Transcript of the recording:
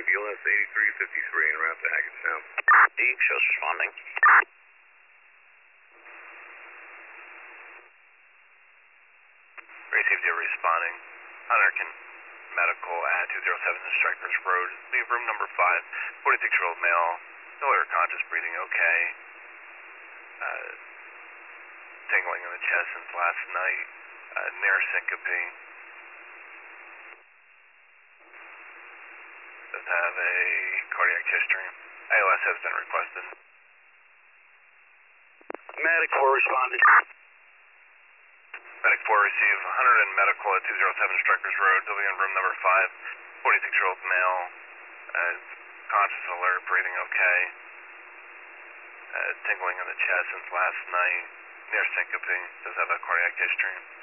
BLS 8353 en route to Hackettstown. D shows responding. Received you responding. Hunter medical at 207 Strikers Road. Leave room number 5. 46-year-old male. Still conscious, breathing okay. Tingling in the chest since last night. Near syncope. Does have a cardiac history. ALS has been requested. Medic 4 responded. Medic 4 receive Hunter and medical at 207 Strikers Road. They'll be in room number 5. 46-year-old male. Conscious, alert, breathing okay. Tingling in the chest since last night. Near syncope. Does have a cardiac history.